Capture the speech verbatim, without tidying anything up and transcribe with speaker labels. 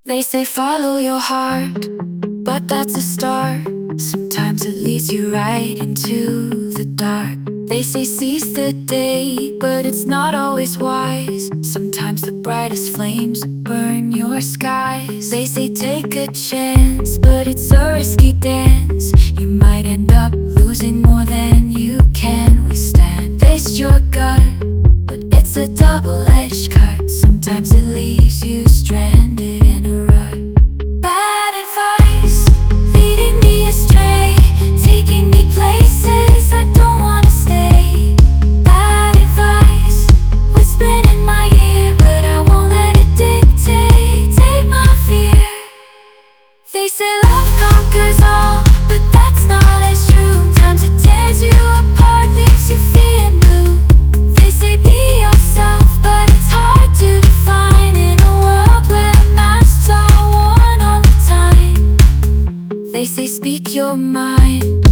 Speaker 1: They say follow your heart, but that's a start. Sometimes it leads you right into the dark. They say seize the day, but it's not always wise. Sometimes the brightest flames burn your skies. They say take a chance, but it's a risky dance. You might end up losing more than you can withstand. Face your gut, but it's a double-edged cut. Sometimes it leaves you stranded in a rut. Bad advice, leading me astray, taking me places I don't wanna stay. Bad advice, whispering in my ear, but I won't let it dictate, take my fear. They say love conquers all, but that's not as true. Sometimes it tears you apart, leaves you feeling blue. They say be yourself, but it's hard to define in a world where masks are worn all the time. They say speak your mind,